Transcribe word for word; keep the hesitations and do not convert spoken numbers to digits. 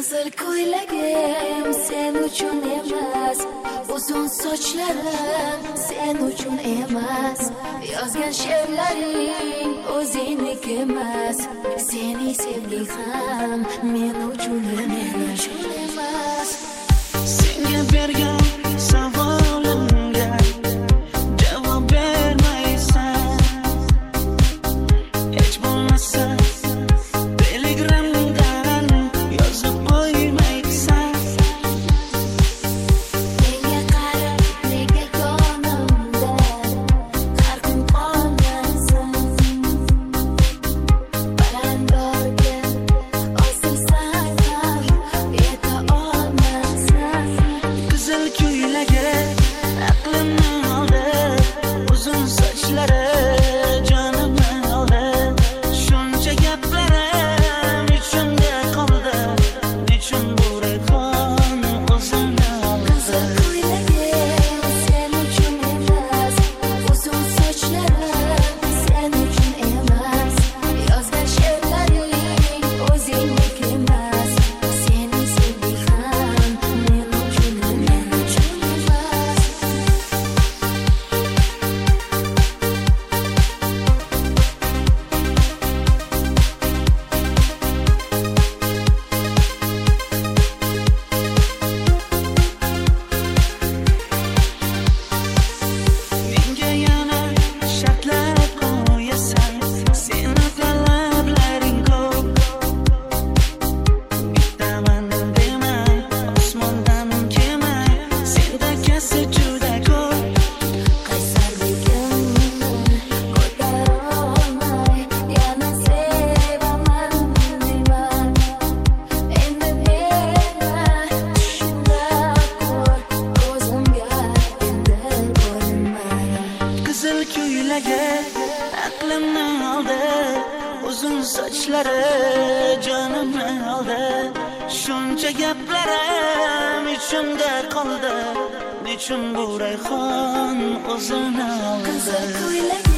Qizil ko'ylagim sen uchun emas, uzun sochlarim sen uchun emas, yozgan she'rlaring o'zingniki emas, seni sevgi ham men uchun emas. Senga bergan savolimga javob bermaysan, hech bo'lmasa telegramdan yozib qo'ymaysan. Menga qarab nega ko'nglimda har kun qolmaysan, balandorga osilsan ham yeta olmaysan. Qizil ko'ylagi aqlimni oldi, uzun sochlari jonimni oldi. Shuncha gaplarim ichimda qoldi, nechun bu rayhon o'zini oldi. Qizil ko'ylagim sen uchun emas, uzun sochlarim sen uchun emas, yozgan she'rlaring o'zingniki emas, seni sevgi ham men uchun emas. Menga yana shartlar qo'yasan, seni talablaring ko'p. Bittaman dema, osmondan kema, senda kasi juda ko'p. Qaysarligimni ko'tara olmay yana sevaman deyman. Endi meni tushimda ko'r, ko'zimga endi ko'rinmay. Qizil ko'ylagi aqlimni oldi, uzun sochlari jonimni oldi. Shuncha gaplarim ichimda qoldi, nechun bu rayhon o'zini oldi. Qizil ko'ylak